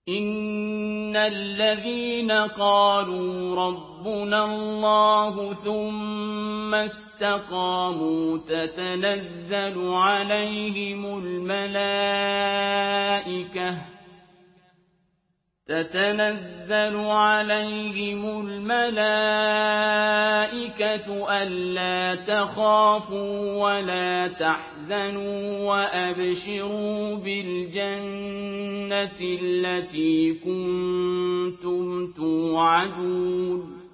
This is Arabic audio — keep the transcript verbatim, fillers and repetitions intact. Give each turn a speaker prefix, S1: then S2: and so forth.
S1: إِنَّ الَّذِينَ قَالُوا رَبُّنَا اللَّهُ ثُمَّ اسْتَقَامُوا تَتَنَزَّلُ عَلَيْهِمُ الْمَلَائِكَةُ تتنزل عليهم الملائكة ألا تخافوا ولا تحزنوا وأبشروا بالجنة التي كنتم توعدون